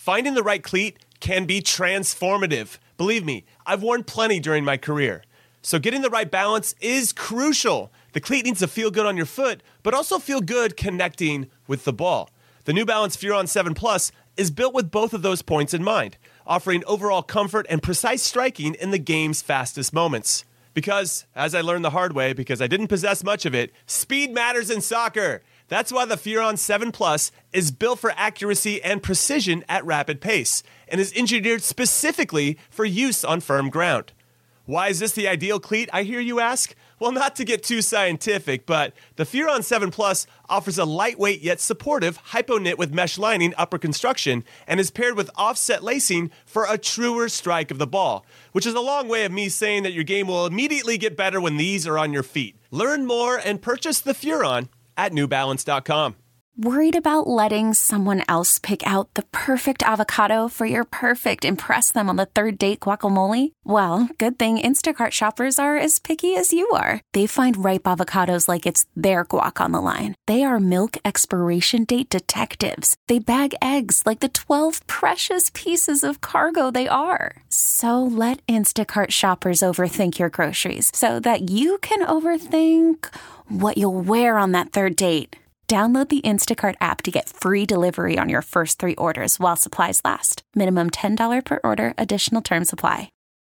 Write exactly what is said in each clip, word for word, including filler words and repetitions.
Finding the right cleat can be transformative. Believe me, I've worn plenty during my career. So getting the right balance is crucial. The cleat needs to feel good on your foot, but also feel good connecting with the ball. The New Balance Furon seven Plus is built with both of those points in mind, offering overall comfort and precise striking in the game's fastest moments. Because, as I learned the hard way, because I didn't possess much of it, speed matters in soccer. That's why the Furon seven Plus is built for accuracy and precision at rapid pace, and is engineered specifically for use on firm ground. Why is this the ideal cleat, I hear you ask? Well, not to get too scientific, but the Furon seven Plus offers a lightweight yet supportive hypo-knit with mesh lining upper construction and is paired with offset lacing for a truer strike of the ball, which is a long way of me saying that your game will immediately get better when these are on your feet. Learn more and purchase the Furon at new balance dot com. Worried about letting someone else pick out the perfect avocado for your perfect impress them on the third date guacamole? Well, good thing Instacart shoppers are as picky as you are. They find ripe avocados like it's their guac on the line. They are milk expiration date detectives. They bag eggs like the twelve precious pieces of cargo they are. So let Instacart shoppers overthink your groceries so that you can overthink what you'll wear on that third date. Download the Instacart app to get free delivery on your first three orders while supplies last. Minimum ten dollars per order. Additional terms apply.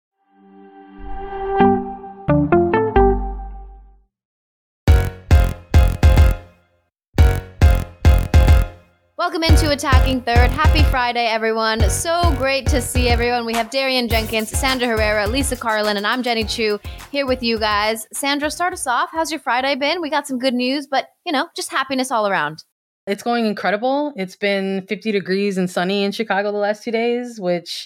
Welcome into Attacking Third. Happy Friday, everyone. So great to see everyone. We have Darian Jenkins, Sandra Herrera, Lisa Carlin, and I'm Jenny Chu here with you guys. Sandra, start us off. How's your Friday been? We got some good news, but, you know, just happiness all around. It's going incredible. It's been fifty degrees and sunny in Chicago the last two days, which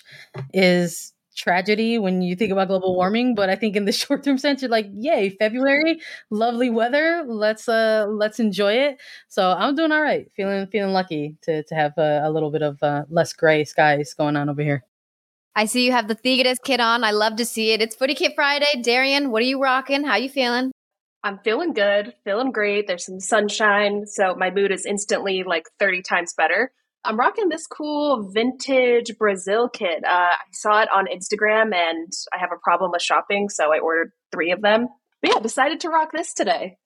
is tragedy when you think about global warming. But I think in the short-term sense, you're like, yay, February, lovely weather. Let's uh, let's enjoy it. So I'm doing all right. Feeling feeling lucky to to have a, a little bit of uh, less gray skies going on over here. I see you have the Thigetis kit on. I love to see it. It's Footy Kit Friday. Darian, what are you rocking? How you feeling? I'm feeling good, feeling great. There's some sunshine, so my mood is instantly like thirty times better. I'm rocking this cool vintage Brazil kit. Uh, I saw it on Instagram, and I have a problem with shopping, so I ordered three of them. But yeah, decided to rock this today.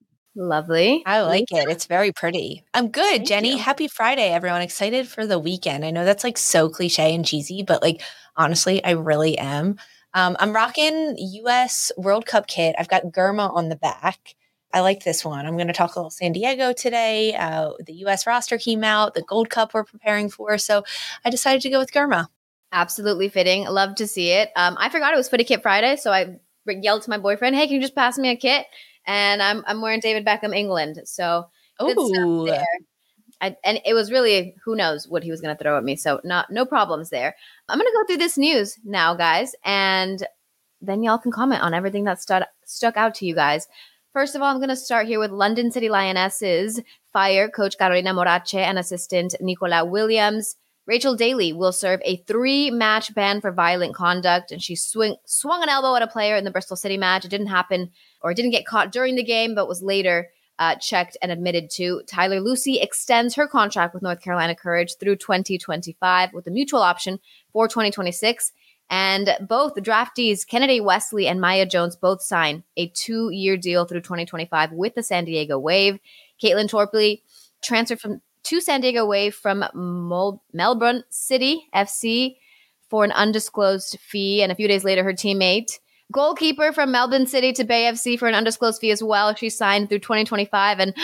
Lovely. I like it. It's very pretty. I'm good, Thank Jenny. you. Happy Friday, everyone. Excited for the weekend. I know that's like so cliche and cheesy, but like honestly, I really am. Um, I'm rocking U S World Cup kit. I've got Germa on the back. I like this one. I'm going to talk a little San Diego today. Uh, the U S roster came out, the Gold Cup we're preparing for. So I decided to go with Germa. Absolutely fitting. Love to see it. Um, I forgot it was Footy Kit Friday, so I yelled to my boyfriend, hey, can you just pass me a kit? And I'm I'm wearing David Beckham England. So good Ooh. stuff there. I, and it was really, who knows what he was going to throw at me. So not no problems there. I'm going to go through this news now, guys, and then y'all can comment on everything that stu- stuck out to you guys. First of all, I'm going to start here with London City Lionesses fire coach Carolina Morache and assistant Nicola Williams. Rachel Daly will serve a three-match ban for violent conduct, and she swing, swung an elbow at a player in the Bristol City match. It didn't happen, or it didn't get caught during the game, but was later uh, checked and admitted to. Tyler Lucy extends her contract with North Carolina Courage through twenty twenty-five with a mutual option for twenty twenty-six. And both the draftees, Kennedy Wesley and Maya Jones, both sign a two-year deal through twenty twenty-five with the San Diego Wave. Caitlin Torpley transferred from to San Diego Wave from Mol- Melbourne City F C for an undisclosed fee. And a few days later, her teammate, goalkeeper from Melbourne City to Bay F C for an undisclosed fee as well. She signed through twenty twenty-five. And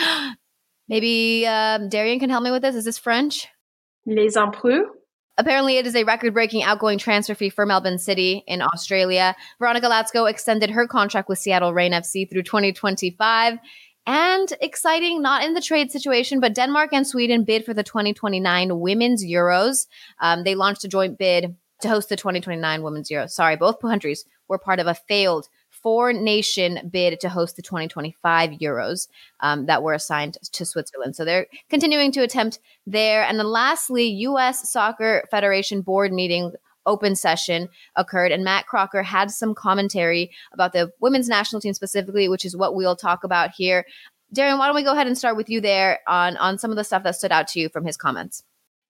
maybe um, Darian can help me with this. Is this French? Les Emprunts. Apparently, it is a record-breaking outgoing transfer fee for Melbourne City in Australia. Veronica Latsko extended her contract with Seattle Reign F C through twenty twenty-five. And exciting, not in the trade situation, but Denmark and Sweden bid for the twenty twenty-nine Women's Euros. Um, they launched a joint bid to host the twenty twenty-nine Women's Euros. Sorry, both countries were part of a failed four-nation bid to host the twenty twenty-five Euros um, that were assigned to Switzerland. So they're continuing to attempt there. And then lastly, U S Soccer Federation board meeting open session occurred, and Matt Crocker had some commentary about the women's national team specifically, which is what we'll talk about here. Darian, why don't we go ahead and start with you there on, on some of the stuff that stood out to you from his comments?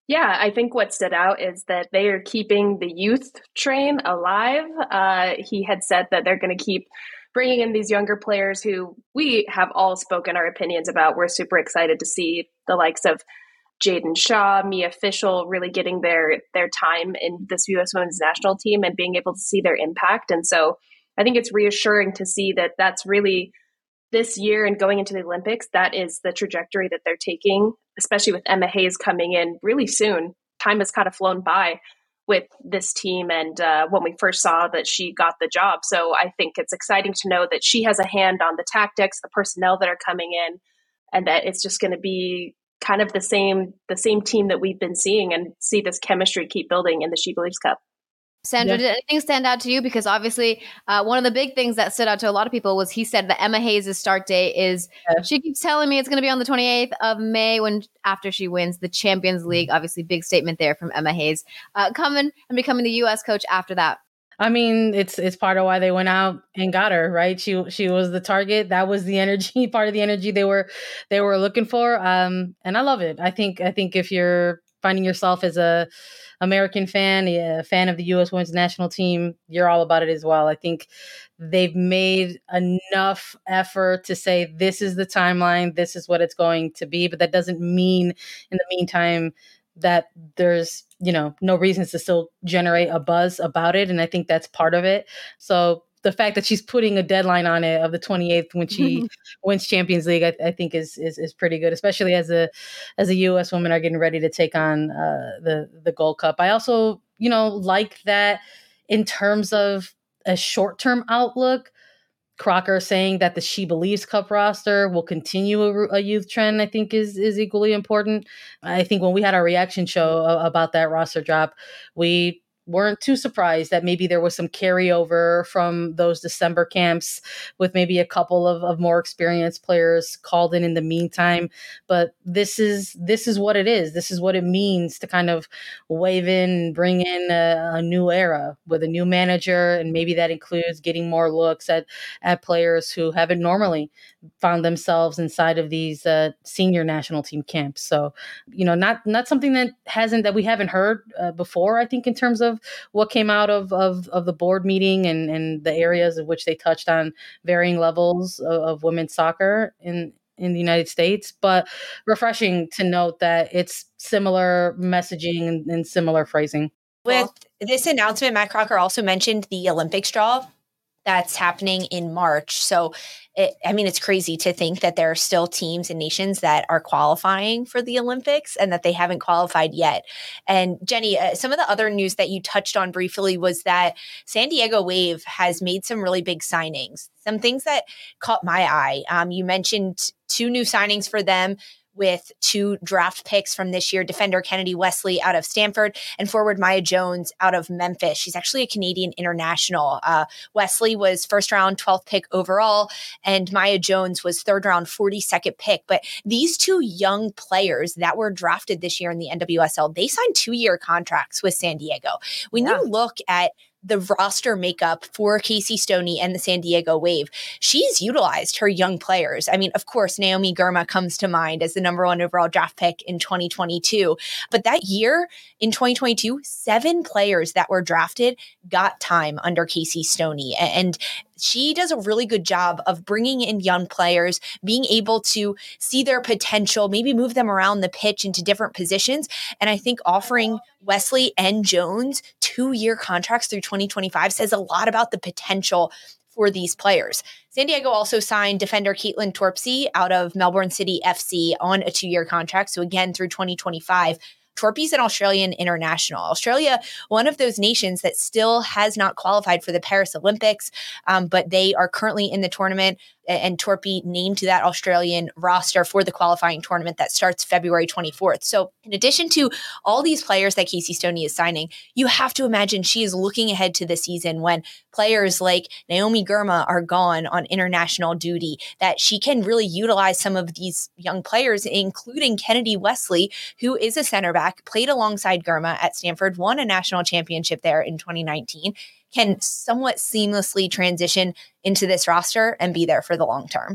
Yeah, I think what stood out is that they are keeping the youth train alive. Uh, he had said that they're going to keep bringing in these younger players who we have all spoken our opinions about. We're super excited to see the likes of Jaden Shaw, Mia Fishel really getting their their time in this U S women's national team and being able to see their impact. And so I think it's reassuring to see that that's really this year and going into the Olympics, that is the trajectory that they're taking, especially with Emma Hayes coming in really soon. Time has kind of flown by with this team and uh, when we first saw that she got the job. So I think it's exciting to know that she has a hand on the tactics, the personnel that are coming in, and that it's just going to be kind of the same the same team that we've been seeing and see this chemistry keep building in the She Believes Cup. Sandra, Yeah. did anything stand out to you? Because obviously uh, one of the big things that stood out to a lot of people was he said that Emma Hayes' start date is, Yeah. she keeps telling me it's going to be on the twenty-eighth of May when after she wins the Champions League. Obviously, big statement there from Emma Hayes. Uh, coming and becoming the U S coach after that. I mean, it's it's part of why they went out and got her, right? She she was the target. That was the energy, part of the energy they were they were looking for. Um, and I love it. I think I think if you're finding yourself as a American fan, a fan of the U S women's national team, you're all about it as well. I think they've made enough effort to say this is the timeline, this is what it's going to be, but that doesn't mean in the meantime that there's, you know, no reasons to still generate a buzz about it. And I think that's part of it. So the fact that she's putting a deadline on it of the twenty-eighth when she wins Champions League, I, I think is, is is pretty good, especially as a as a U S women are getting ready to take on uh, the the Gold Cup. I also, you know, like that in terms of a short term outlook. Crocker saying that the She Believes Cup roster will continue a, a youth trend, I think is is equally important. I think when we had our reaction show about that roster drop, we weren't too surprised that maybe there was some carryover from those December camps with maybe a couple of, of more experienced players called in in the meantime. But this is this is what it is. This is what it means to kind of wave in and bring in a, a new era with a new manager. And maybe that includes getting more looks at, at players who haven't normally found themselves inside of these uh, senior national team camps. So, you know, not not something that hasn't that we haven't heard uh, before, I think, in terms of what came out of, of, of the board meeting and, and the areas of which they touched on varying levels of, of women's soccer in, in the United States, but refreshing to note that it's similar messaging and, and similar phrasing. With this announcement, Matt Crocker also mentioned the Olympics draw that's happening in March. So, it, I mean, it's crazy to think that there are still teams and nations that are qualifying for the Olympics and that they haven't qualified yet. And Jenny, uh, some of the other news that you touched on briefly was that San Diego Wave has made some really big signings, some things that caught my eye. Um, you mentioned two new signings for them, with two draft picks from this year, defender Kennedy Wesley out of Stanford and forward Maya Jones out of Memphis. She's actually a Canadian international. Uh, Wesley was first round twelfth pick overall, and Maya Jones was third round forty-second pick. But these two young players that were drafted this year in the N W S L, they signed two-year contracts with San Diego. When yeah. you look at the roster makeup for Casey Stoney and the San Diego Wave, she's utilized her young players. I mean, of course, Naomi Girma comes to mind as the number one overall draft pick in twenty twenty-two. But that year in twenty twenty-two, seven players that were drafted got time under Casey Stoney. And she does a really good job of bringing in young players, being able to see their potential, maybe move them around the pitch into different positions. And I think offering Wesley and Jones two-year contracts through twenty twenty-five says a lot about the potential for these players. San Diego also signed defender Caitlin Torpsey out of Melbourne City F C on a two-year contract. So again, through twenty twenty-five. Torpy's an Australian international. Australia, one of those nations that still has not qualified for the Paris Olympics, um, but they are currently in the tournament, and Torpy named to that Australian roster for the qualifying tournament that starts February twenty-fourth. So in addition to all these players that Casey Stoney is signing, you have to imagine she is looking ahead to the season when players like Naomi Girma are gone on international duty, that she can really utilize some of these young players, including Kennedy Wesley, who is a center back, played alongside Girma at Stanford, won a national championship there in twenty nineteen, can somewhat seamlessly transition into this roster and be there for the long term.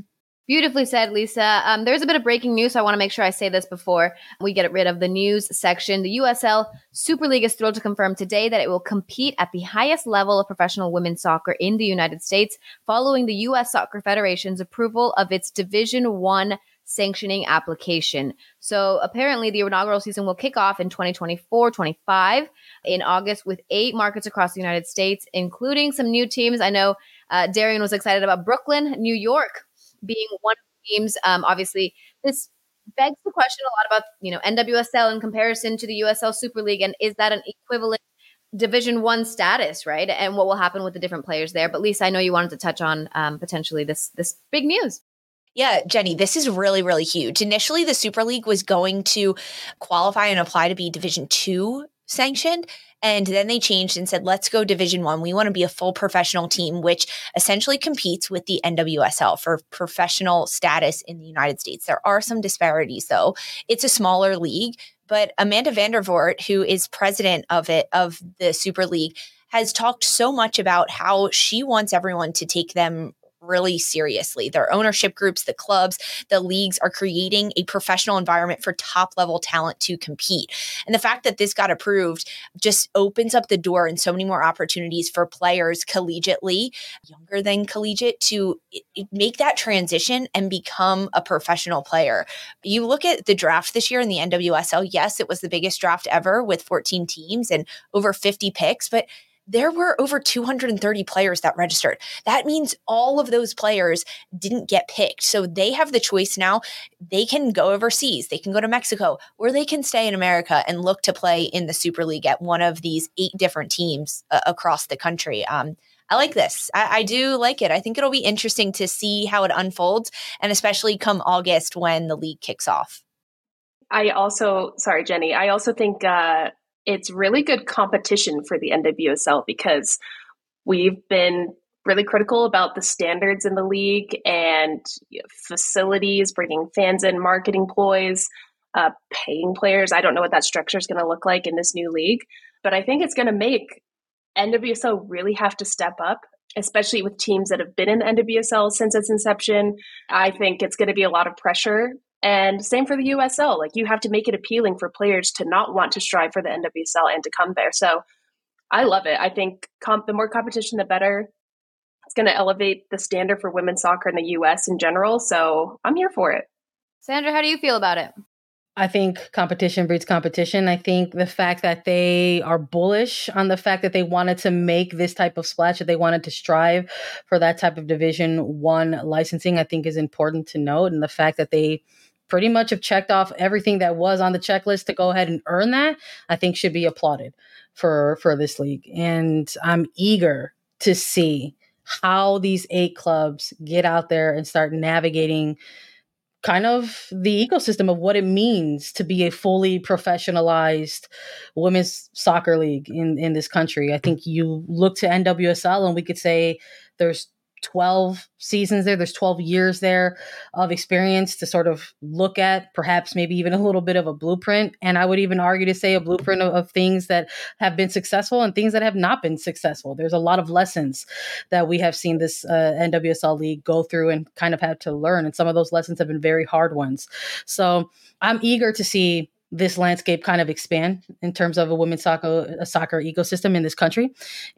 Beautifully said, Lisa. Um, there's a bit of breaking news, so I want to make sure I say this before we get rid of the news section. The U S L Super League is thrilled to confirm today that it will compete at the highest level of professional women's soccer in the United States, following the U S Soccer Federation's approval of its Division One sanctioning application. So apparently the inaugural season will kick off in twenty twenty-four twenty-five in August with eight markets across the United States, including some new teams. I know uh, Darian was excited about Brooklyn, New York being one of the teams. Um, obviously, this begs the question a lot about, you know, N W S L in comparison to the U S L Super League, and is that an equivalent Division One status, right? And what will happen with the different players there? But Lisa, I know you wanted to touch on um, potentially this this big news. Yeah, Jenny, this is really, really huge. Initially, the Super League was going to qualify and apply to be Division Two sanctioned. And then they changed and said, let's go Division One. We want to be a full professional team, which essentially competes with the N W S L for professional status in the United States. There are some disparities, though. It's a smaller league, but Amanda Vandervoort, who is president of it, of the Super League, has talked so much about how she wants everyone to take them really seriously. Their ownership groups, the clubs, the leagues are creating a professional environment for top level talent to compete. And the fact that this got approved just opens up the door and so many more opportunities for players collegiately, younger than collegiate, to make that transition and become a professional player. You look at the draft this year in the N W S L, yes, it was the biggest draft ever with fourteen teams and over fifty picks, but there were over two hundred thirty players that registered. That means all of those players didn't get picked. So they have the choice now. They can go overseas. They can go to Mexico, or they can stay in America and look to play in the Super League at one of these eight different teams uh, across the country. Um, I like this. I, I do like it. I think it'll be interesting to see how it unfolds, and especially come August when the league kicks off. I also, sorry, Jenny, I also think uh, it's really good competition for the N W S L because we've been really critical about the standards in the league and you know, facilities, bringing fans in, marketing ploys, uh, paying players. I don't know what that structure is going to look like in this new league, but I think it's going to make N W S L really have to step up, especially with teams that have been in the N W S L since its inception. I think it's going to be a lot of pressure. And same for the U S L. Like, you have to make it appealing for players to not want to strive for the N W S L and to come there. So I love it. I think comp- the more competition, the better. It's going to elevate the standard for women's soccer in the U S in general. So I'm here for it. Sandra, how do you feel about it? I think competition breeds competition. I think the fact that they are bullish on the fact that they wanted to make this type of splash, that they wanted to strive for that type of Division One licensing, I think is important to note. And the fact that they pretty much have checked off everything that was on the checklist to go ahead and earn that, I think should be applauded for, for this league. And I'm eager to see how these eight clubs get out there and start navigating kind of the ecosystem of what it means to be a fully professionalized women's soccer league in, in this country. I think you look to N W S L and we could say there's twelve seasons there. There's twelve years there of experience to sort of look at, perhaps maybe even a little bit of a blueprint. And I would even argue to say a blueprint of, of things that have been successful and things that have not been successful. There's a lot of lessons that we have seen this uh, N W S L league go through and kind of had to learn. And some of those lessons have been very hard ones. So I'm eager to see this landscape kind of expand in terms of a women's soccer, a soccer ecosystem in this country.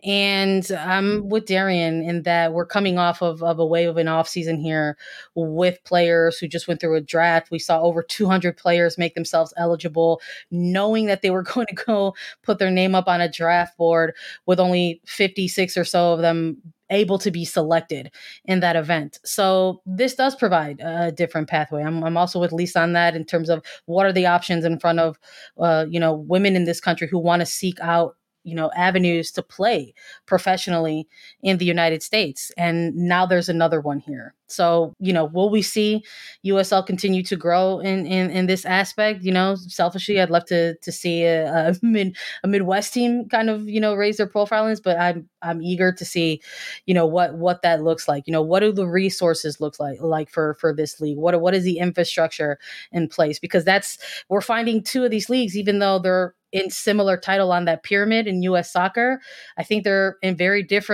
And I'm with Darian in that we're coming off of, of a wave of an off season here with players who just went through a draft. We saw over two hundred players make themselves eligible, knowing that they were going to go put their name up on a draft board, with only fifty-six or so of them able to be selected in that event. So this does provide a different pathway. I'm, I'm also with Lisa on that in terms of what are the options in front of, uh, you know, women in this country who want to seek out, you know, avenues to play professionally in the United States. And now there's another one here. So, you know, will we see U S L continue to grow in, in, in this aspect? You know, selfishly, I'd love to to see a, a mid a Midwest team kind of, you know, raise their profile in this, but I'm I'm eager to see, you know, what what that looks like. You know, what do the resources look like like for for this league? What what is the infrastructure in place? Because that's, we're finding two of these leagues, even though they're in similar title on that pyramid in U S soccer, I think they're in very different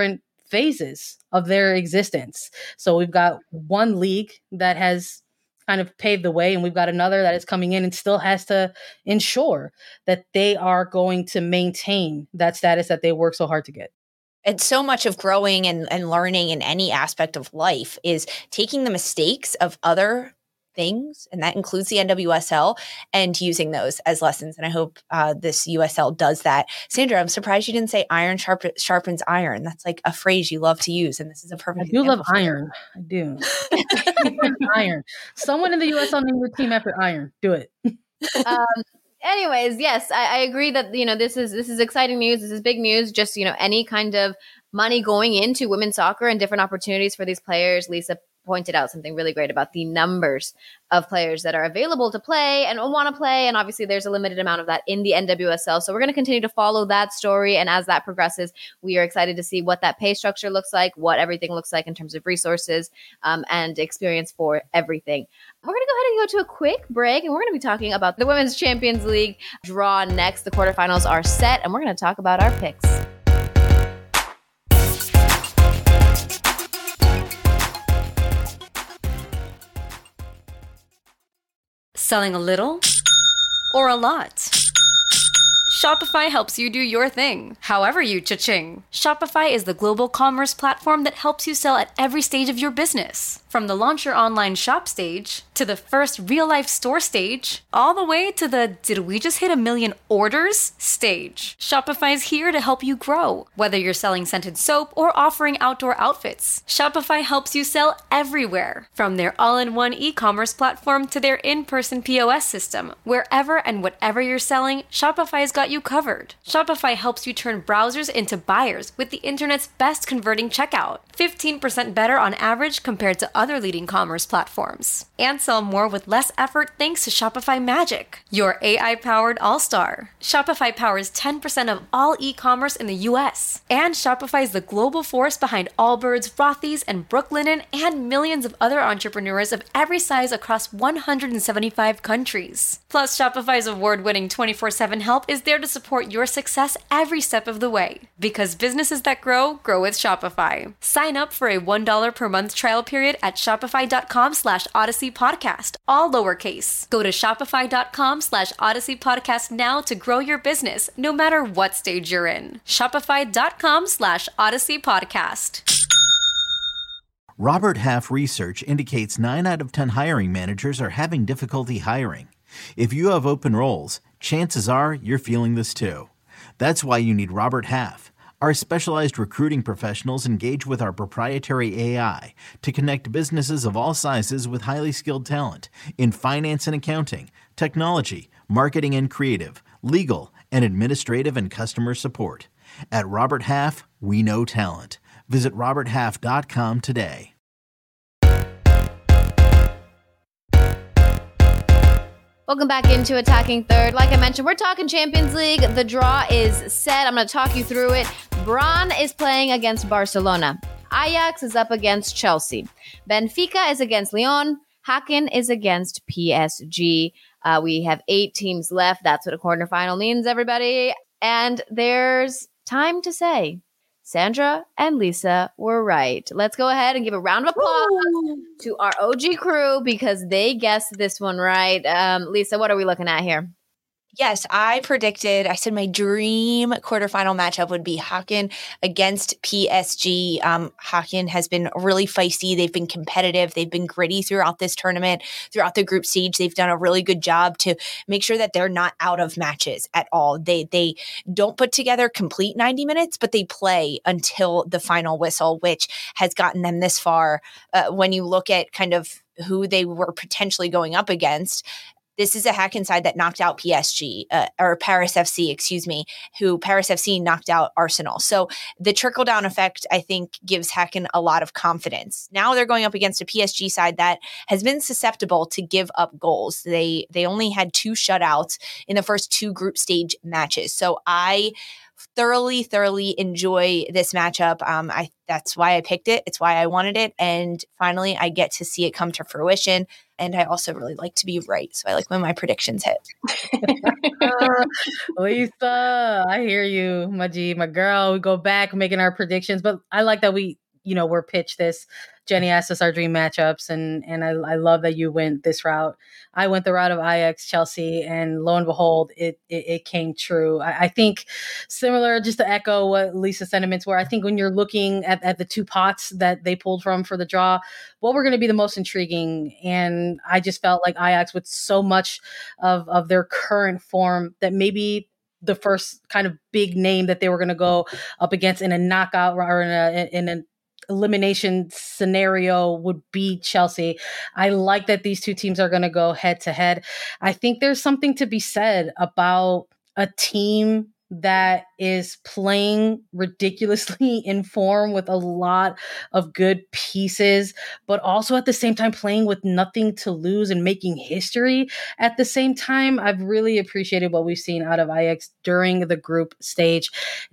phases of their existence. So we've got one league that has kind of paved the way, and we've got another that is coming in and still has to ensure that they are going to maintain that status that they work so hard to get. And so much of growing and, and learning in any aspect of life is taking the mistakes of other things, and that includes the N W S L, and using those as lessons. And I hope uh, this U S L does that. Sandra, I'm surprised you didn't say iron sharp- sharpens iron. That's like a phrase you love to use, and this is a perfect I do love for it. iron. I do. Iron. Someone in the U S L named their team after iron. Do it. um, anyways, yes, I, I agree that, you know, this is this is exciting news. This is big news. Just, you know, any kind of money going into women's soccer and different opportunities for these players. Lisa pointed out something really great about the numbers of players that are available to play and want to play. And obviously there's a limited amount of that in the N W S L. So we're going to continue to follow that story. And as that progresses, we are excited to see what that pay structure looks like, what everything looks like in terms of resources um, and experience for everything. We're going to go ahead and go to a quick break, and we're going to be talking about the Women's Champions League draw next. The quarterfinals are set, and we're going to talk about our picks. Selling a little or a lot? Shopify helps you do your thing, however you cha-ching. Shopify is the global commerce platform that helps you sell at every stage of your business. From the launch your online shop stage, to the first real-life store stage, all the way to the did we just hit a million orders stage. Shopify is here to help you grow. Whether you're selling scented soap or offering outdoor outfits, Shopify helps you sell everywhere. From their all-in-one e-commerce platform to their in-person P O S system, wherever and whatever you're selling, Shopify's got you covered. Shopify helps you turn browsers into buyers with the internet's best converting checkout, fifteen percent better on average compared to other leading commerce platforms. And sell more with less effort thanks to Shopify Magic, your A I-powered all-star. Shopify powers ten percent of all e-commerce in the U S. And Shopify is the global force behind Allbirds, Rothy's, and Brooklinen, and millions of other entrepreneurs of every size across one hundred seventy-five countries. Plus, Shopify's award-winning twenty-four seven help is there to support your success every step of the way. Because businesses that grow, grow with Shopify. Sign up for a one dollar per month trial period at shopify.com slash Odyssey Podcast, all lowercase. Go to shopify.com slash Odyssey Podcast now to grow your business, no matter what stage you're in. Shopify.com slash Odyssey Podcast. Robert Half research indicates nine out of ten hiring managers are having difficulty hiring. If you have open roles, chances are you're feeling this too. That's why you need Robert Half. Our specialized recruiting professionals engage with our proprietary A I to connect businesses of all sizes with highly skilled talent in finance and accounting, technology, marketing and creative, legal, and administrative and customer support. At Robert Half, we know talent. Visit robert half dot com today. Welcome back into Attacking Third. Like I mentioned, we're talking Champions League. The draw is set. I'm going to talk you through it. Brann is playing against Barcelona. Ajax is up against Chelsea. Benfica is against Lyon. Haken is against P S G. Uh, we have eight teams left. That's what a quarterfinal means, everybody. And there's time to say Sandra and Lisa were right. Let's go ahead and give a round of applause Ooh. to our O G crew because they guessed this one right. Um, Lisa, what are we looking at here? Yes, I predicted, I said my dream quarterfinal matchup would be Haken against P S G. Um, Haken has been really feisty. They've been competitive. They've been gritty throughout this tournament, throughout the group stage. They've done a really good job to make sure that they're not out of matches at all. They they don't put together complete ninety minutes, but they play until the final whistle, which has gotten them this far. Uh, when you look at kind of who they were potentially going up against, this is a Haken side that knocked out P S G, uh, or Paris F C, excuse me, who Paris F C knocked out Arsenal. So the trickle-down effect, I think, gives Haken a lot of confidence. Now they're going up against a P S G side that has been susceptible to give up goals. They they only had two shutouts in the first two group stage matches. So I thoroughly, thoroughly enjoy this matchup. Um, I that's why I picked it. It's why I wanted it. And finally, I get to see it come to fruition. And I also really like to be right. So I like when my predictions hit. uh, Lisa, I hear you, my G, my girl. We go back making our predictions, but I like that we, you know, we're pitched this. Jenny asked us our dream matchups, and and I, I love that you went this route. I went the route of Ajax Chelsea, and lo and behold, it it, it came true. I, I think similar, just to echo what Lisa's sentiments were. I think when you're looking at, at the two pots that they pulled from for the draw, what were going to be the most intriguing? And I just felt like Ajax, with so much of of their current form, that maybe the first kind of big name that they were going to go up against in a knockout or in a in an elimination scenario would be Chelsea. I like that these two teams are going to go head to head. I think there's something to be said about a team that is playing ridiculously in form with a lot of good pieces, but also at the same time playing with nothing to lose and making history at the same time. I've really appreciated what we've seen out of Ajax during the group stage.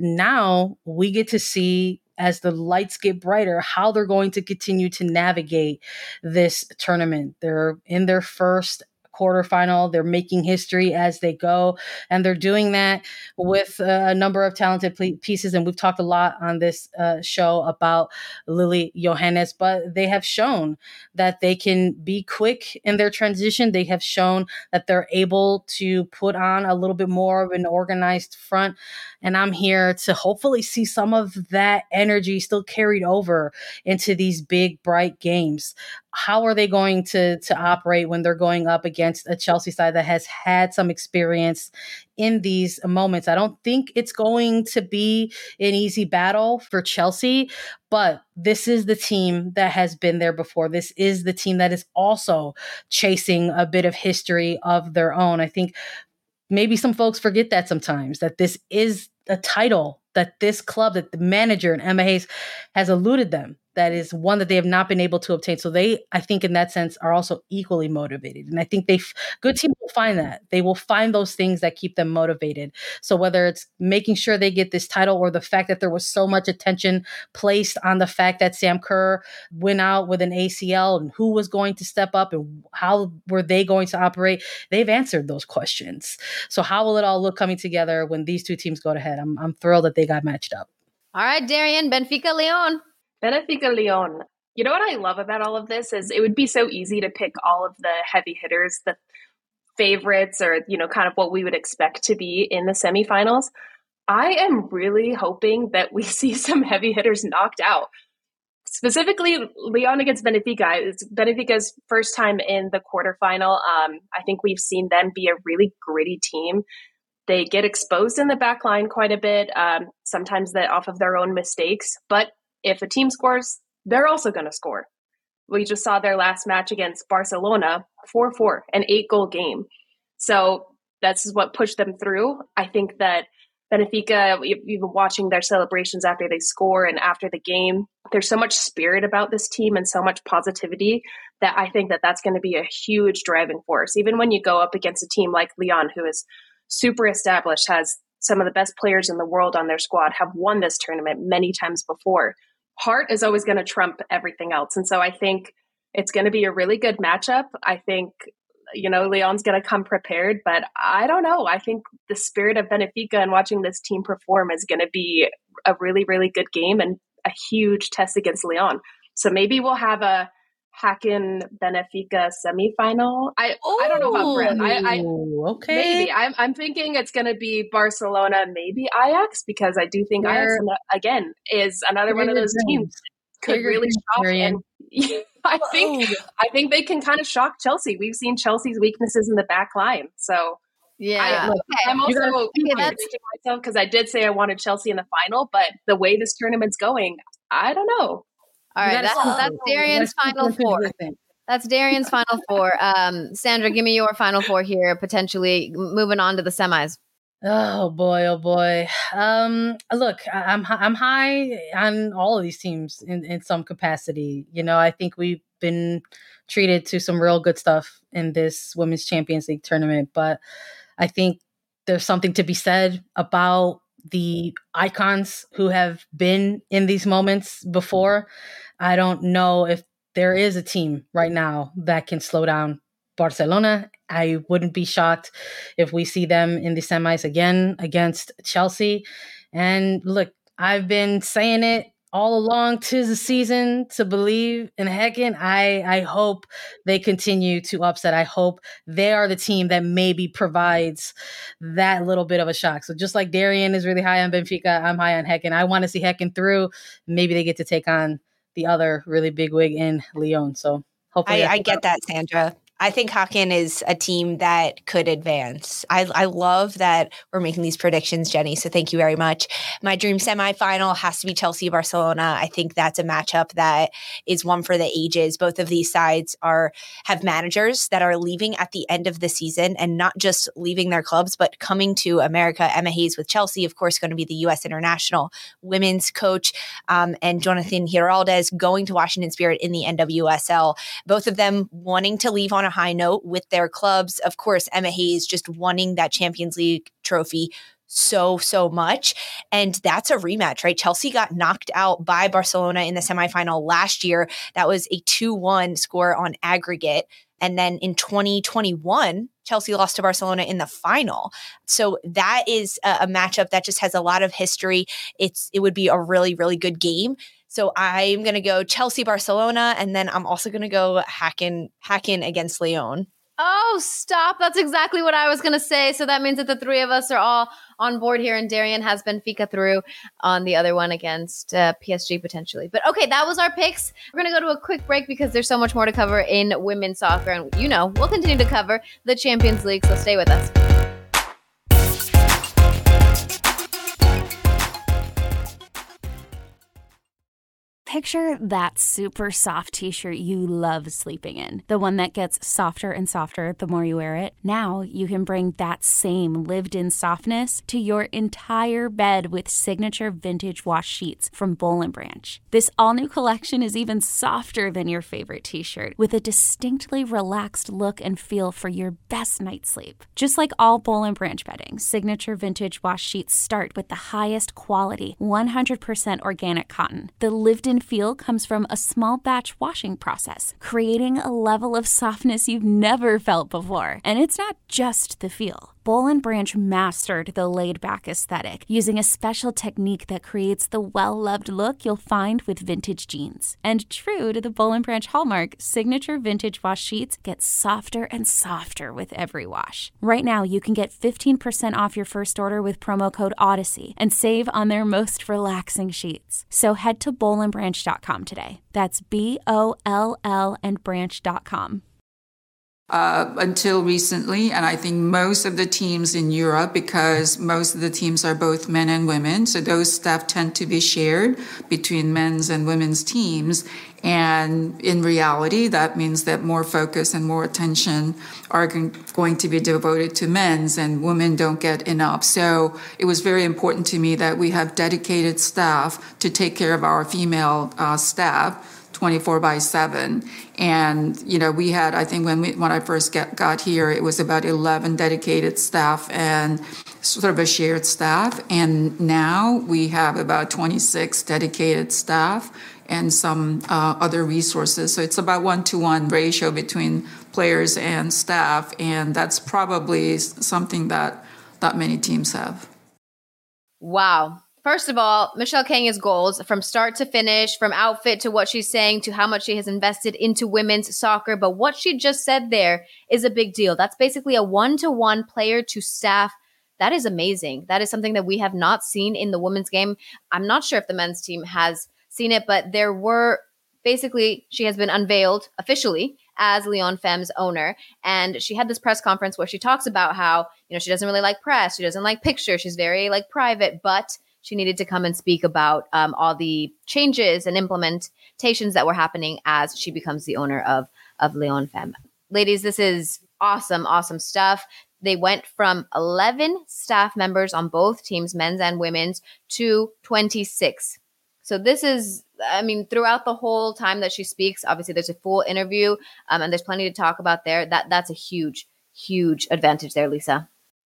Now we get to see, as the lights get brighter, how they're going to continue to navigate this tournament. They're in their first quarterfinal. They're making history as they go, and they're doing that with a number of talented pieces. And we've talked a lot on this uh, show about Lily Johannes, but they have shown that they can be quick in their transition. They have shown that they're able to put on a little bit more of an organized front. And I'm here to hopefully see some of that energy still carried over into these big, bright games. How are they going to, to operate when they're going up against a Chelsea side that has had some experience in these moments? I don't think it's going to be an easy battle for Chelsea, but this is the team that has been there before. This is the team that is also chasing a bit of history of their own. I think maybe some folks forget that sometimes, that this is a title that this club, that the manager and Emma Hayes has eluded them. That is one that they have not been able to obtain. So they, I think in that sense, are also equally motivated. And I think they, good teams will find that. They will find those things that keep them motivated. So whether it's making sure they get this title, or the fact that there was so much attention placed on the fact that Sam Kerr went out with an A C L, and who was going to step up and how were they going to operate, they've answered those questions. So how will it all look coming together when these two teams go to head? I'm, I'm thrilled that they got matched up. All right, Darian, Benfica Lyon. Benfica Lyon. You know what I love about all of this is it would be so easy to pick all of the heavy hitters, the favorites, or, you know, kind of what we would expect to be in the semifinals. I am really hoping that we see some heavy hitters knocked out. Specifically, Lyon against Benfica. It's Benfica's first time in the quarterfinal. Um, I think we've seen them be a really gritty team. They get exposed in the back line quite a bit, um, sometimes that off of their own mistakes. But if a team scores, they're also going to score. We just saw their last match against Barcelona, four four, an eight-goal game. So that's what pushed them through. I think that Benfica, even watching their celebrations after they score and after the game, there's so much spirit about this team and so much positivity that I think that that's going to be a huge driving force. Even when you go up against a team like Lyon, who is super established, has some of the best players in the world on their squad, have won this tournament many times before. Heart is always going to trump everything else. And so I think it's going to be a really good matchup. I think, you know, Lyon's going to come prepared, but I don't know. I think the spirit of Benfica and watching this team perform is going to be a really, really good game and a huge test against Lyon. So maybe we'll have a Hacken Benfica semifinal. I Ooh, I don't know about Brent. I, I okay. Maybe I'm I'm thinking it's going to be Barcelona, maybe Ajax, because I do think Where, Ajax again is another one of those teams could really shock. And I think I think they can kind of shock Chelsea. We've seen Chelsea's weaknesses in the back line, so yeah. I, okay. I'm also okay, contradicting myself because I did say I wanted Chelsea in the final, but the way this tournament's going, I don't know. All right, that's, that's Darian's final four. That's Darian's final four. Um, Sandra, give me your final four here, potentially moving on to the semis. Oh boy, oh boy. Um, look, I, I'm I'm high on all of these teams in, in some capacity. You know, I think we've been treated to some real good stuff in this Women's Champions League tournament, but I think there's something to be said about the icons who have been in these moments before. I don't know if there is a team right now that can slow down Barcelona. I wouldn't be shocked if we see them in the semis again against Chelsea. And look, I've been saying it all along, 'tis the season to believe in Häcken. I, I hope they continue to upset. I hope they are the team that maybe provides that little bit of a shock. So just like Darian is really high on Benfica, I'm high on Häcken. I want to see Häcken through. Maybe they get to take on the other really big wig in Lyon. So hopefully I, I get that, Sandra. I think Häcken is a team that could advance. I, I love that we're making these predictions, Jenny, so thank you very much. My dream semifinal has to be Chelsea-Barcelona. I think that's a matchup that is one for the ages. Both of these sides are have managers that are leaving at the end of the season, and not just leaving their clubs, but coming to America. Emma Hayes with Chelsea, of course, going to be the U S international women's coach, um, and Jonathan Giraldez going to Washington Spirit in the N W S L. Both of them wanting to leave on a high note with their clubs. Of course, Emma Hayes just wanting that Champions League trophy so, so much. And that's a rematch, right? Chelsea got knocked out by Barcelona in the semifinal last year. That was a two one score on aggregate. And then in twenty twenty-one, Chelsea lost to Barcelona in the final. So that is a, a matchup that just has a lot of history. It's It would be a really, really good game. So I'm going to go Chelsea-Barcelona, and then I'm also going to go Häcken, Häcken against Lyon. Oh, stop. That's exactly what I was going to say. So that means that the three of us are all on board here, and Darian has Benfica through on the other one against uh, P S G potentially. But okay, that was our picks. We're going to go to a quick break because there's so much more to cover in women's soccer. And you know, we'll continue to cover the Champions League, so stay with us. Picture that super soft t-shirt you love sleeping in. The one that gets softer and softer the more you wear it. Now you can bring that same lived-in softness to your entire bed with signature vintage wash sheets from Boll and Branch. This all-new collection is even softer than your favorite t-shirt, with a distinctly relaxed look and feel for your best night's sleep. Just like all Boll and Branch bedding, signature vintage wash sheets start with the highest quality, one hundred percent organic cotton. The lived-in feel comes from a small batch washing process, creating a level of softness you've never felt before. And it's not just the feel. Boll and Branch mastered the laid-back aesthetic using a special technique that creates the well-loved look you'll find with vintage jeans. And true to the Boll and Branch hallmark, signature vintage wash sheets get softer and softer with every wash. Right now, you can get fifteen percent off your first order with promo code Odyssey and save on their most relaxing sheets. So head to boll and branch dot com today. That's B O L L and branch dot com. Uh, until recently, and I think most of the teams in Europe, because most of the teams are both men and women, so those staff tend to be shared between men's and women's teams. And in reality, that means that more focus and more attention are going to be devoted to men's, and women don't get enough. So it was very important to me that we have dedicated staff to take care of our female uh, staff twenty-four by seven. And, you know, we had, I think when we, when I first get, got here, it was about eleven dedicated staff and sort of a shared staff. And now we have about twenty-six dedicated staff and some uh, other resources. So it's about one-to-one ratio between players and staff. And that's probably something that not many teams have. Wow. First of all, Michelle Kang's goals from start to finish, from outfit to what she's saying to how much she has invested into women's soccer. But what she just said there is a big deal. That's basically a one-to-one player to staff. That is amazing. That is something that we have not seen in the women's game. I'm not sure if the men's team has seen it, but there were basically, she has been unveiled officially as Lyon Femmes owner. And she had this press conference where she talks about how, you know, she doesn't really like press. She doesn't like pictures. She's very like private, but she needed to come and speak about um, all the changes and implementations that were happening as she becomes the owner of, of Lyon Femmes. Ladies, this is awesome, awesome stuff. They went from eleven staff members on both teams, men's and women's, to twenty-six. So this is, I mean, throughout the whole time that she speaks, obviously there's a full interview um, and there's plenty to talk about there. That That's a huge, huge advantage there, Lisa.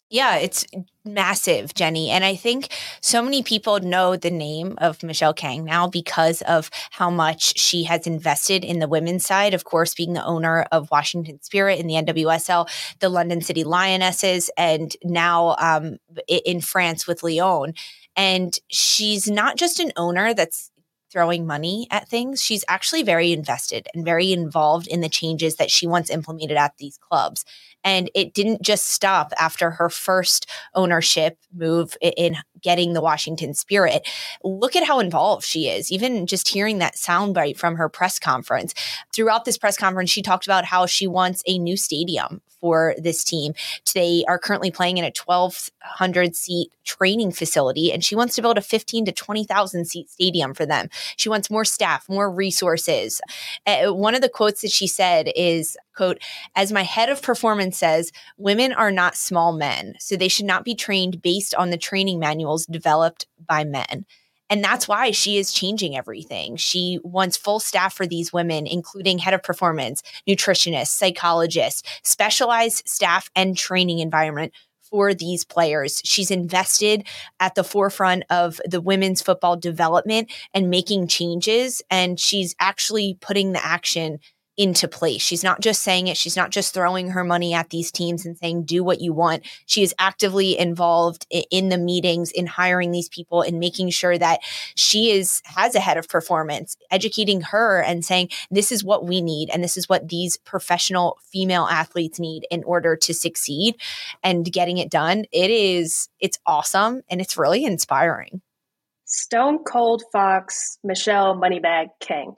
Yeah, it's massive, Jenny. And I think so many people know the name of Michelle Kang now because of how much she has invested in the women's side, of course, being the owner of Washington Spirit in the N W S L, the London City Lionesses, and now um, in France with Lyon. And she's not just an owner that's throwing money at things. She's actually very invested and very involved in the changes that she wants implemented at these clubs. And it didn't just stop after her first ownership move in getting the Washington Spirit. Look at how involved she is. Even just hearing that soundbite from her press conference. Throughout this press conference, she talked about how she wants a new stadium for this team. They are currently playing in a twelve hundred seat training facility, and she wants to build a fifteen to twenty thousand seat stadium for them. She wants more staff, more resources. Uh, one of the quotes that she said is, quote, "As my head of performance says, women are not small men, so they should not be trained based on the training manuals developed by men." And that's why she is changing everything. She wants full staff for these women, including head of performance, nutritionists, psychologists, specialized staff and training environment for these players. She's invested at the forefront of the women's football development and making changes. And she's actually putting the action into place. She's not just saying it. She's not just throwing her money at these teams and saying, do what you want. She is actively involved in the meetings, in hiring these people and making sure that she is has a head of performance, educating her and saying, this is what we need. And this is what these professional female athletes need in order to succeed, and getting it done. It is, it's awesome. And it's really inspiring. Stone Cold Fox, Michelle Moneybag King.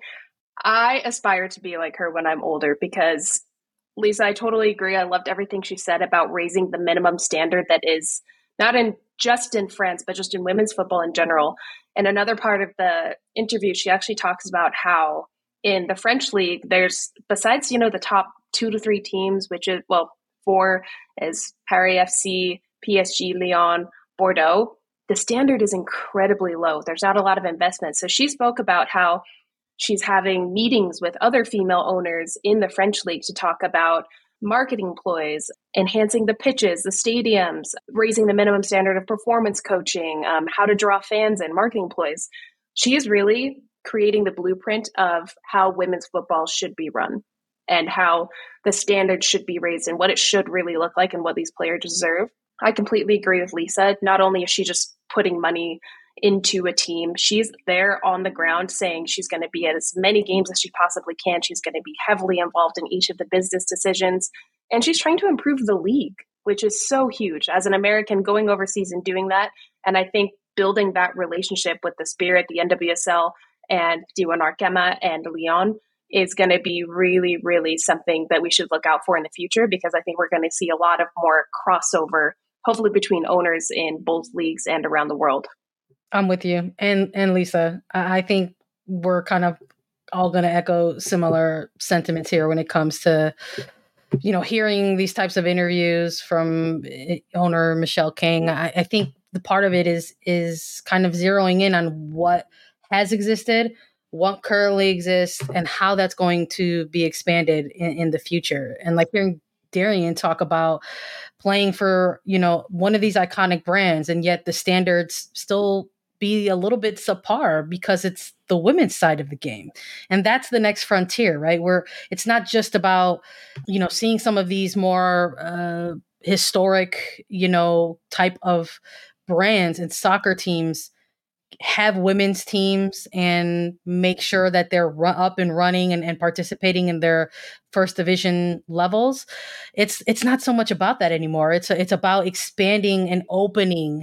I aspire to be like her when I'm older because, Lisa, I totally agree. I loved everything she said about raising the minimum standard that is not in just in France, but just in women's football in general. And another part of the interview, she actually talks about how in the French league, there's, besides, you know, the top two to three teams, which is, well, four is Paris F C, P S G, Lyon, Bordeaux, the standard is incredibly low. There's not a lot of investment. So she spoke about how she's having meetings with other female owners in the French league to talk about marketing ploys, enhancing the pitches, the stadiums, raising the minimum standard of performance coaching, um, how to draw fans in, marketing ploys. She is really creating the blueprint of how women's football should be run and how the standards should be raised and what it should really look like and what these players deserve. I completely agree with Lisa. Not only is she just putting money into a team, she's there on the ground saying she's going to be at as many games as she possibly can. She's going to be heavily involved in each of the business decisions. And she's trying to improve the league, which is so huge. As an American going overseas and doing that, and I think building that relationship with the Spirit, the N W S L, and D one Arkema and Lyon is going to be really, really something that we should look out for in the future, because I think we're going to see a lot of more crossover, hopefully between owners in both leagues and around the world. I'm with you. And and Lisa, I think we're kind of all going to echo similar sentiments here when it comes to, you know, hearing these types of interviews from owner Michelle Kang. I, I think the part of it is is kind of zeroing in on what has existed, what currently exists, and how that's going to be expanded in, in the future. And like hearing Darian talk about playing for, you know, one of these iconic brands, and yet the standards still be a little bit subpar because it's the women's side of the game. And that's the next frontier, right? Where it's not just about, you know, seeing some of these more uh, historic, you know, type of brands and soccer teams have women's teams and make sure that they're ru- up and running and, and participating in their first division levels. It's it's not so much about that anymore. It's it's about expanding and opening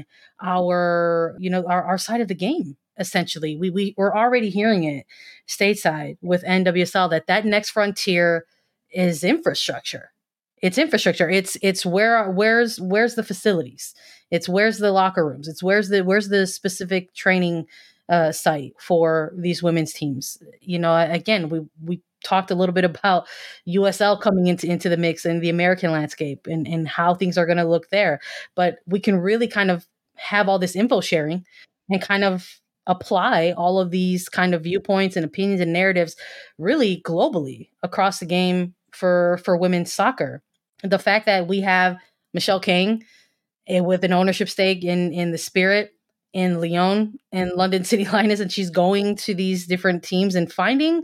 our, you know, our, our side of the game. Essentially, we we we're already hearing it stateside with N W S L that that next frontier is infrastructure. It's infrastructure. It's it's where where's where's the facilities. It's where's the locker rooms. It's where's the where's the specific training uh, site for these women's teams. You know, again, we we talked a little bit about U S L coming into into the mix and the American landscape and and how things are going to look there. But we can really kind of have all this info sharing and kind of apply all of these kind of viewpoints and opinions and narratives really globally across the game for for women's soccer. The fact that we have Michelle Kang eh, with an ownership stake in in the Spirit, in Lyon, and London City Lioness, and she's going to these different teams and finding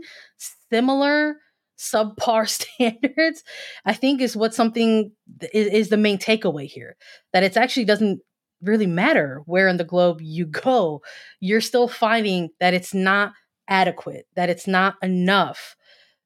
similar subpar standards, I think is what something is, is the main takeaway here. That it actually doesn't really matter where in the globe you go. You're still finding that it's not adequate, that it's not enough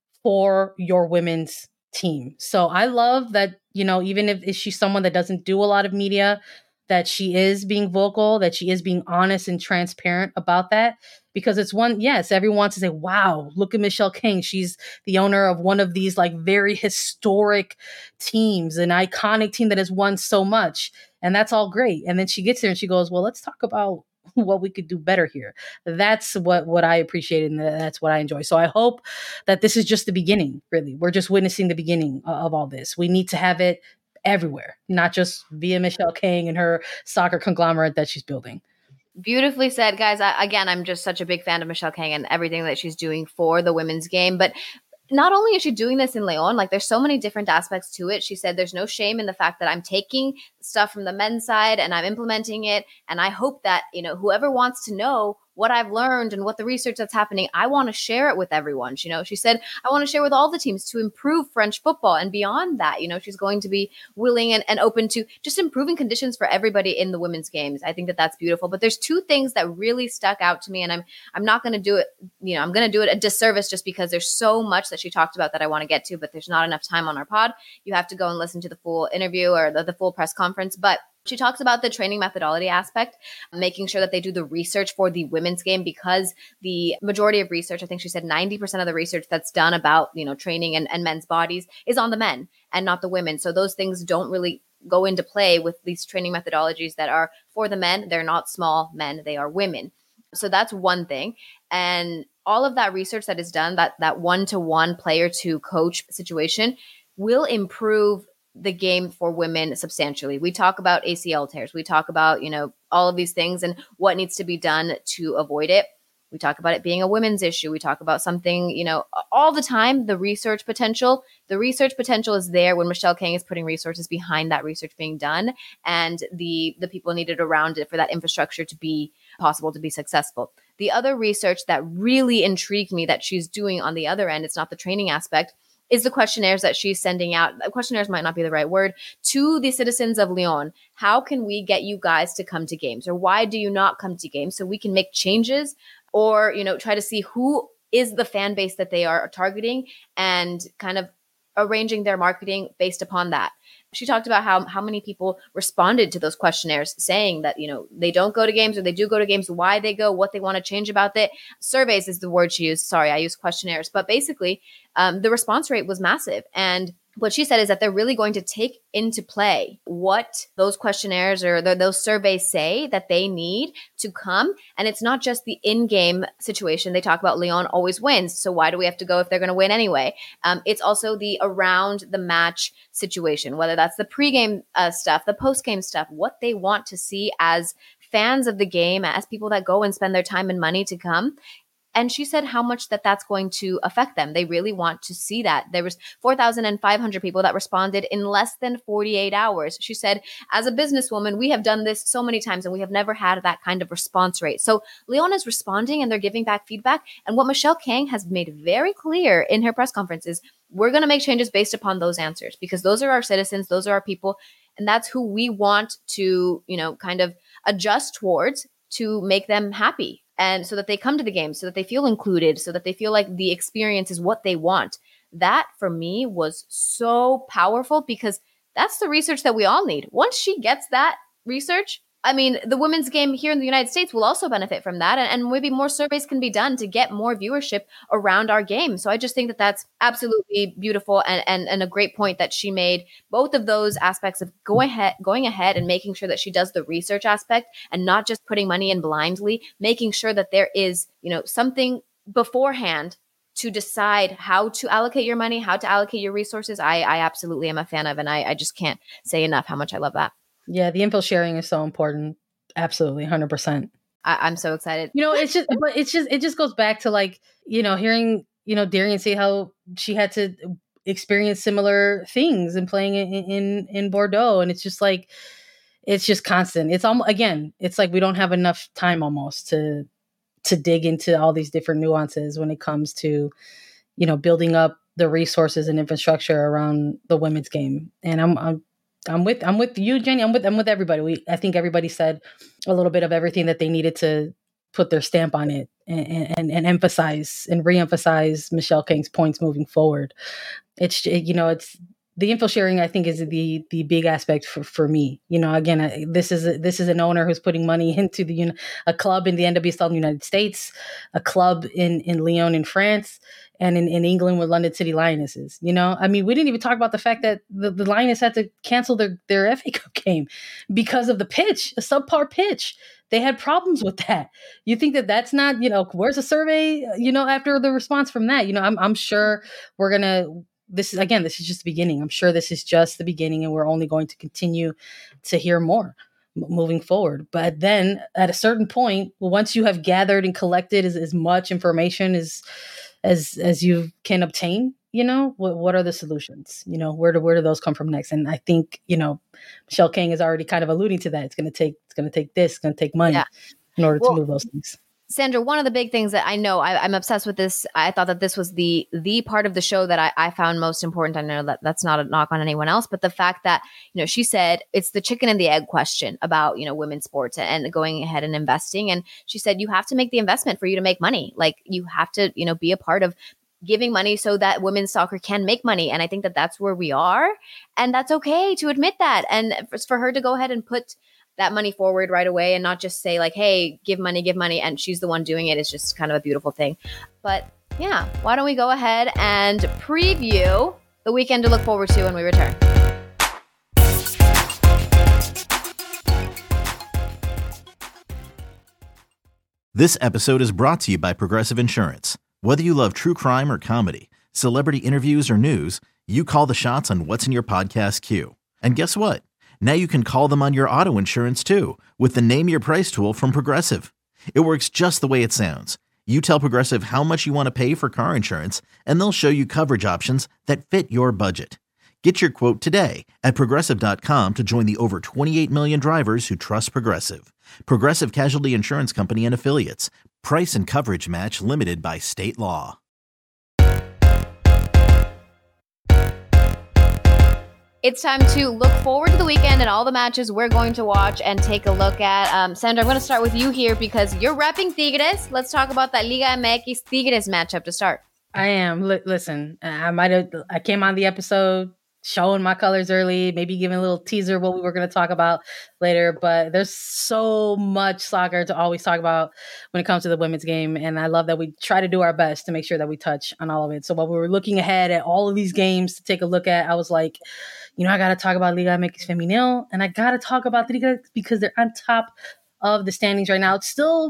for your women's team. So I love that, you know, even if, if she's someone that doesn't do a lot of media, that she is being vocal, that she is being honest and transparent about that. Because it's one, yes, everyone wants to say, wow, look at Michelle King. She's the owner of one of these like very historic teams, an iconic team that has won so much. And that's all great. And then she gets there and she goes, well, let's talk about what we could do better here. That's what, what I appreciated, and that's what I enjoy. So I hope that this is just the beginning, really. We're just witnessing the beginning of, of all this. We need to have it everywhere, not just via Michelle King and her soccer conglomerate that she's building. Beautifully said, guys. I, again, I'm just such a big fan of Michelle King and everything that she's doing for the women's game. But not only is she doing this in Lyon, like there's so many different aspects to it. She said there's no shame in the fact that I'm taking stuff from the men's side and I'm implementing it. And I hope that, you know, whoever wants to know what I've learned and what the research that's happening, I want to share it with everyone. You know, she said, I want to share with all the teams to improve French football. And beyond that, you know, she's going to be willing and, and open to just improving conditions for everybody in the women's games. I think that that's beautiful. But there's two things that really stuck out to me, and I'm I'm not going to do it, you know, I'm going to do it a disservice just because there's so much that she talked about that I want to get to, but there's not enough time on our pod. You have to go and listen to the full interview or the, the full press conference. But she talks about the training methodology aspect, making sure that they do the research for the women's game, because the majority of research, I think she said ninety percent of the research that's done about, you know, training and, and men's bodies is on the men and not the women. So those things don't really go into play with these training methodologies that are for the men. They're not small men, they are women. So that's one thing. And all of that research that is done, that that one-to-one player to coach situation will improve the game for women substantially. We talk about A C L tears. We talk about, you know, all of these things and what needs to be done to avoid it. We talk about it being a women's issue. We talk about something, you know, all the time, the research potential. The research potential is there when Michelle King is putting resources behind that research being done, and the the people needed around it for that infrastructure to be possible, to be successful. The other research that really intrigued me that she's doing on the other end, it's not the training aspect, is the questionnaires that she's sending out. Questionnaires might not be the right word, to the citizens of Lyon. How can we get you guys to come to games? Or why do you not come to games? So we can make changes, or, you know, try to see who is the fan base that they are targeting and kind of arranging their marketing based upon that. She talked about how, how many people responded to those questionnaires saying that, you know, they don't go to games or they do go to games, why they go, what they want to change about it. Surveys is the word she used. Sorry, I used questionnaires. But basically, um, the response rate was massive. And what she said is that they're really going to take into play what those questionnaires or the, those surveys say that they need to come. And it's not just the in-game situation. They talk about Lyon always wins. So why do we have to go if they're going to win anyway? Um, it's also the around the match situation, whether that's the pregame uh, stuff, the postgame stuff, what they want to see as fans of the game, as people that go and spend their time and money to come. And she said how much that that's going to affect them. They really want to see that. There was four thousand five hundred people that responded in less than forty-eight hours. She said, as a businesswoman, we have done this so many times and we have never had that kind of response rate. So Lyon is responding and they're giving back feedback. And what Michelle King has made very clear in her press conference is we're going to make changes based upon those answers, because those are our citizens, those are our people. And that's who we want to, you know, kind of adjust towards to make them happy. And so that they come to the game, so that they feel included, so that they feel like the experience is what they want. That for me was so powerful, because that's the research that we all need. Once she gets that research, I mean, the women's game here in the United States will also benefit from that. And, and maybe more surveys can be done to get more viewership around our game. So I just think that that's absolutely beautiful and, and, and a great point that she made. Both of those aspects of going ahead, going ahead and making sure that she does the research aspect and not just putting money in blindly, making sure that there is, you know, something beforehand to decide how to allocate your money, how to allocate your resources. I, I absolutely am a fan of, and I, I just can't say enough how much I love that. Yeah, the info sharing is so important. Absolutely, one hundred percent. I, I'm so excited. You know, it's just, but it's just, it just goes back to like, you know, hearing, you know, Darian say how she had to experience similar things and playing in, in, in Bordeaux. And it's just like, it's just constant. It's almost, again, it's like we don't have enough time almost to to dig into all these different nuances when it comes to, you know, building up the resources and infrastructure around the women's game. And I'm I'm I'm with I'm with you, Jenny. I'm with I'm with everybody. We I think everybody said a little bit of everything that they needed to put their stamp on it and and, and emphasize and reemphasize Michelle Kang's points moving forward. It's it, you know it's the info sharing, I think, is the the big aspect for, for me. You know, again, I, this is a, this is an owner who's putting money into the a club in the N W S L in the United States, a club in in Lyon in France, and in, in England with London City Lionesses. You know, I mean, we didn't even talk about the fact that the, the Lioness had to cancel their their F A Cup game because of the pitch, a subpar pitch. They had problems with that. You think that that's not, you know, where's the survey, you know, after the response from that? You know, I'm I'm sure we're going to, this is, again, this is just the beginning. I'm sure this is just the beginning, and we're only going to continue to hear more m- moving forward. But then at a certain point, once you have gathered and collected as, as much information as, as, as you can obtain, you know, what, what are the solutions? You know, where do, where do those come from next? And I think, you know, Michelle Kang is already kind of alluding to that. It's going to take, it's going to take this, it's going to take money Yeah. in order Well, to move those things. Sandra, one of the big things that I know, I, I'm obsessed with this. I thought that this was the the part of the show that I, I found most important. I know that that's not a knock on anyone else, but the fact that, you know, she said it's the chicken and the egg question about, you know, women's sports and going ahead and investing. And she said, you have to make the investment for you to make money. Like, you have to, you know, be a part of giving money so that women's soccer can make money. And I think that that's where we are. And that's okay to admit that. And for, for her to go ahead and put that money forward right away and not just say like, hey, give money, give money. And she's the one doing it. It's just kind of a beautiful thing. But yeah, why don't we go ahead and preview the weekend to look forward to when we return. This episode is brought to you by Progressive Insurance. Whether you love true crime or comedy, celebrity interviews or news, you call the shots on what's in your podcast queue. And guess what? Now you can call them on your auto insurance too with the Name Your Price tool from Progressive. It works just the way it sounds. You tell Progressive how much you want to pay for car insurance, and they'll show you coverage options that fit your budget. Get your quote today at Progressive dot com to join the over twenty-eight million drivers who trust Progressive. Progressive Casualty Insurance Company and Affiliates. Price and coverage match limited by state law. It's time to look forward to the weekend and all the matches we're going to watch and take a look at. Um, Sandra, I'm going to start with you here because you're repping Tigres. Let's talk about that Liga M X Tigres matchup to start. I am. L- listen, I might have. I came on the episode showing my colors early, maybe giving a little teaser of what we were going to talk about later. But there's so much soccer to always talk about when it comes to the women's game, and I love that we try to do our best to make sure that we touch on all of it. So while we were looking ahead at all of these games to take a look at, I was like, you know, I got to talk about Liga M X Femenil, and I got to talk about Liga because they're on top of the standings right now. It's still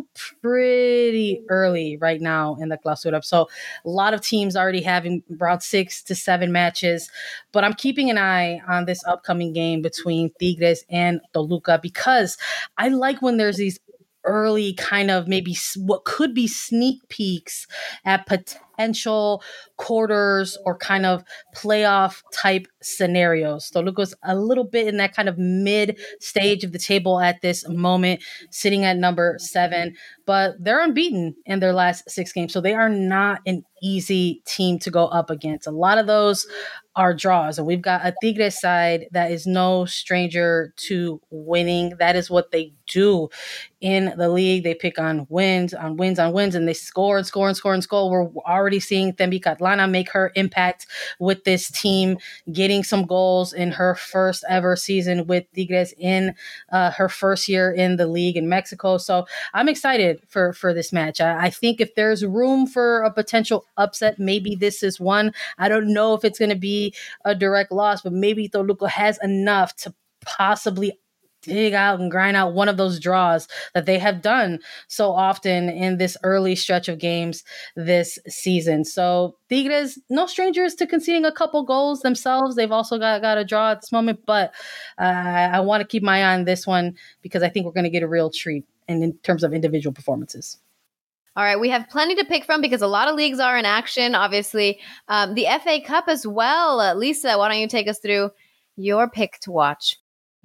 pretty early right now in the Clausura. So a lot of teams already having around six to seven matches, but I'm keeping an eye on this upcoming game between Tigres and Toluca because I like when there's these early kind of maybe what could be sneak peeks at potential quarters or kind of playoff type scenarios. Toluca's a little bit in that kind of mid stage of the table at this moment, sitting at number seven, but they're unbeaten in their last six games. So they are not an easy team to go up against. A lot of those are draws, and we've got a Tigres side that is no stranger to winning. That is what they do in the league. They pick on wins, on wins, on wins, and they score and score and score and score. We're already seeing Thembi Catlana make her impact with this team, getting some goals in her first ever season with Tigres in uh, her first year in the league in Mexico. So I'm excited for, for this match. I, I think if there's room for a potential upset, maybe this is one. I don't know if it's going to be a direct loss, but maybe Toluca has enough to possibly dig out and grind out one of those draws that they have done so often in this early stretch of games this season. So Tigres, no strangers to conceding a couple goals themselves. They've also got, got a draw at this moment, but uh, I want to keep my eye on this one because I think we're going to get a real treat in, in terms of individual performances. All right, we have plenty to pick from because a lot of leagues are in action, obviously. Um, the F A Cup as well. Uh, Lisa, why don't you take us through your pick to watch?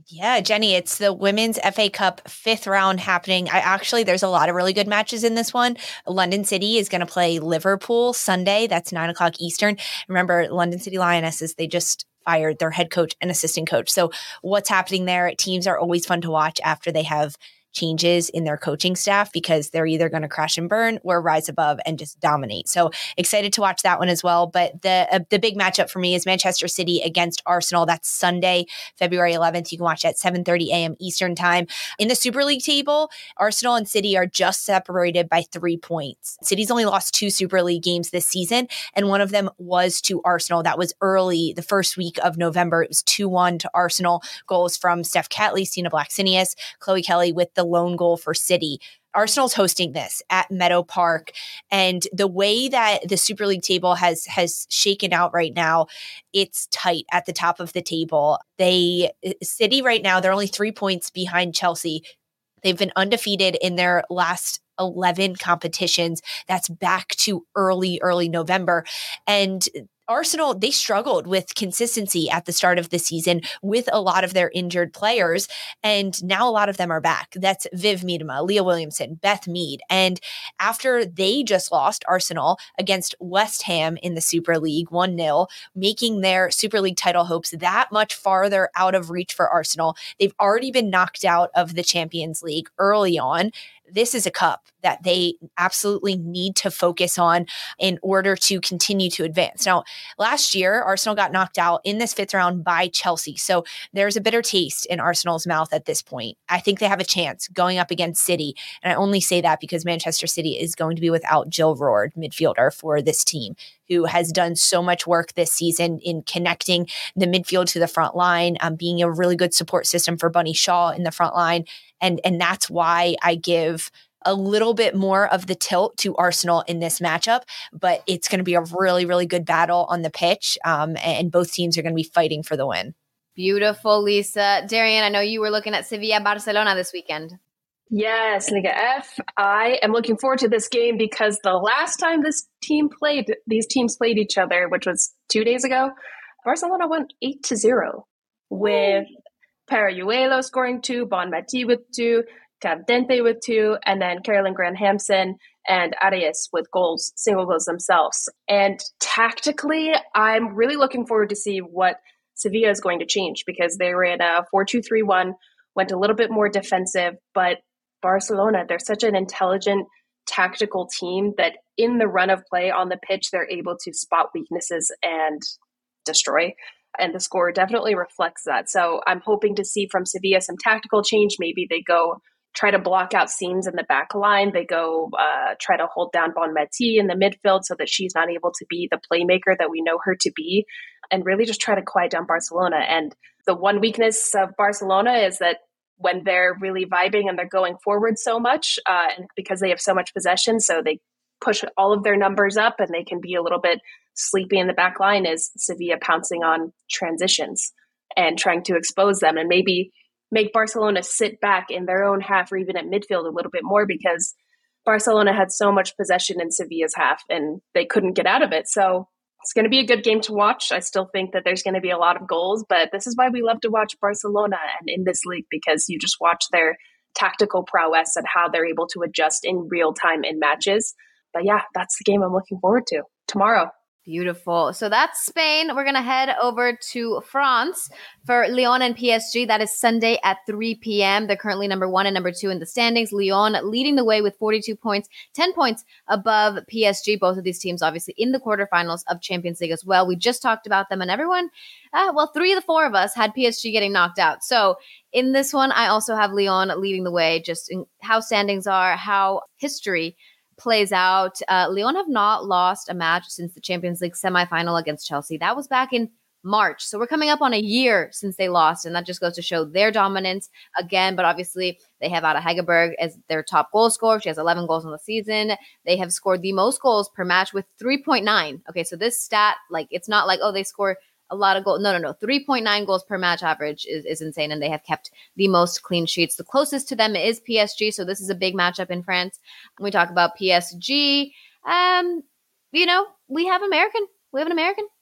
Yeah, Jenny, it's the Women's F A Cup fifth round happening. I actually, there's a lot of really good matches in this one. London City is going to play Liverpool Sunday. That's nine o'clock Eastern. Remember, London City Lionesses, they just fired their head coach and assistant coach. So what's happening there? Teams are always fun to watch after they have changes in their coaching staff, because they're either going to crash and burn or rise above and just dominate. So excited to watch that one as well. But the uh, the big matchup for me is Manchester City against Arsenal. That's Sunday, February eleventh. You can watch at seven thirty a.m. Eastern time. In the Super League table, Arsenal and City are just separated by three points. City's only lost two Super League games this season, and one of them was to Arsenal. That was early, the first week of November. It was two one to Arsenal. Goals from Steph Catley, Stina Blacksinius, Chloe Kelly with the lone goal for City. Arsenal's hosting this at Meadow Park. And the way that the Super League table has has shaken out right now, it's tight at the top of the table. They City right now, they're only three points behind Chelsea. They've been undefeated in their last eleven competitions. That's back to early, early November. And Arsenal, they struggled with consistency at the start of the season with a lot of their injured players, and now a lot of them are back. That's Viv Miedema, Leah Williamson, Beth Mead. And after they just lost, Arsenal, against West Ham in the Super League one nil, making their Super League title hopes that much farther out of reach for Arsenal. They've already been knocked out of the Champions League early on. This is a cup that they absolutely need to focus on in order to continue to advance. Now, last year, Arsenal got knocked out in this fifth round by Chelsea. So there's a bitter taste in Arsenal's mouth at this point. I think they have a chance going up against City. And I only say that because Manchester City is going to be without Jill Roord, midfielder for this team, who has done so much work this season in connecting the midfield to the front line, um, being a really good support system for Bunny Shaw in the front line. And, and that's why I give a little bit more of the tilt to Arsenal in this matchup, but it's going to be a really, really good battle on the pitch. Um, and both teams are going to be fighting for the win. Beautiful, Lisa. Darian, I know you were looking at Sevilla Barcelona this weekend. Yes, Liga F. I am looking forward to this game because the last time this team played, these teams played each other, which was two days ago, Barcelona went eight to zero with Parayuelo scoring two, Bonmati with two, Cardente with two, and then Carolyn Grant-Hampson and Arias with goals, single goals themselves. And tactically, I'm really looking forward to see what Sevilla is going to change, because they were in a four two three one, went a little bit more defensive, but Barcelona, they're such an intelligent tactical team that in the run of play on the pitch, they're able to spot weaknesses and destroy. And the score definitely reflects that. So I'm hoping to see from Sevilla some tactical change. Maybe they go try to block out seams in the back line. They go uh, try to hold down Bonmati in the midfield so that she's not able to be the playmaker that we know her to be, and really just try to quiet down Barcelona. And the one weakness of Barcelona is that when they're really vibing and they're going forward so much, uh, and because they have so much possession, so they push all of their numbers up and they can be a little bit sleepy in the back line, is Sevilla pouncing on transitions and trying to expose them and maybe make Barcelona sit back in their own half or even at midfield a little bit more, because Barcelona had so much possession in Sevilla's half and they couldn't get out of it. So it's going to be a good game to watch. I still think that there's going to be a lot of goals, but this is why we love to watch Barcelona and in this league, because you just watch their tactical prowess and how they're able to adjust in real time in matches. But yeah, that's the game I'm looking forward to tomorrow. Beautiful. So that's Spain. We're going to head over to France for Lyon and P S G. That is Sunday at three p.m. They're currently number one and number two in the standings. Lyon leading the way with forty-two points, ten points above P S G. Both of these teams obviously in the quarterfinals of Champions League as well. We just talked about them, and everyone, uh, well, three of the four of us had P S G getting knocked out. So in this one, I also have Lyon leading the way, just in how standings are, how history plays out. Uh, Lyon have not lost a match since the Champions League semifinal against Chelsea. That was back in March. So we're coming up on a year since they lost, and that just goes to show their dominance again. But obviously, they have Ada Hegerberg as their top goal scorer. She has eleven goals on the season. They have scored the most goals per match with three point nine. Okay, so this stat, like, it's not like, oh, they score a lot of goals. No, no, no. three point nine goals per match average is, is insane, and they have kept the most clean sheets. The closest to them is P S G, so this is a big matchup in France. When we talk about P S G, um, you know, we have American. We have an American.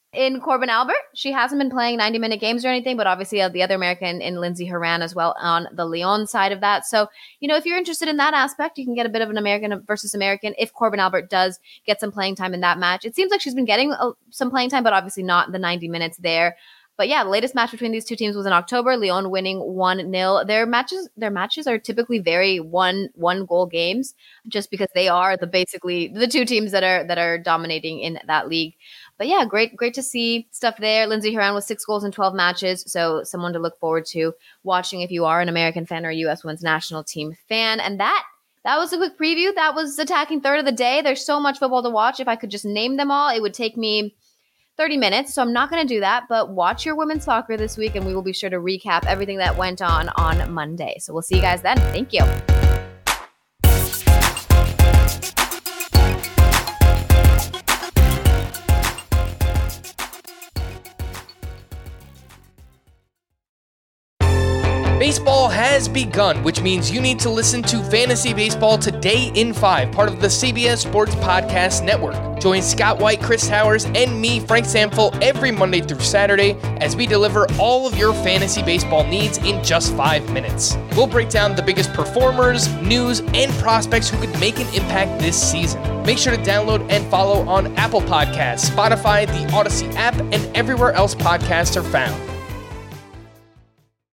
In Corbin Albert, she hasn't been playing ninety-minute games or anything, but obviously uh, the other American in Lindsey Horan as well on the Lyon side of that. So, you know, if you're interested in that aspect, you can get a bit of an American versus American if Corbin Albert does get some playing time in that match. It seems like she's been getting uh, some playing time, but obviously not the ninety minutes there. But yeah, the latest match between these two teams was in October, Lyon winning one nil. Their matches their matches are typically very one one goal games just because they are the basically the two teams that are that are dominating in that league. But yeah, great great to see stuff there. Lindsey Horan with six goals in twelve matches, so someone to look forward to watching if you are an American fan or a U S Women's National Team fan. And that That was a quick preview. That was Attacking Third of the day. There's so much football to watch. If I could just name them all, it would take me thirty minutes, so I'm not going to do that, but watch your women's soccer this week, and we will be sure to recap everything that went on on Monday. So we'll see you guys then. Thank you. Baseball has begun, which means you need to listen to Fantasy Baseball Today in five, part of the C B S Sports Podcast Network. Join Scott White, Chris Towers, and me, Frank Samfel, every Monday through Saturday as we deliver all of your fantasy baseball needs in just five minutes. We'll break down the biggest performers, news, and prospects who could make an impact this season. Make sure to download and follow on Apple Podcasts, Spotify, the Odyssey app, and everywhere else podcasts are found.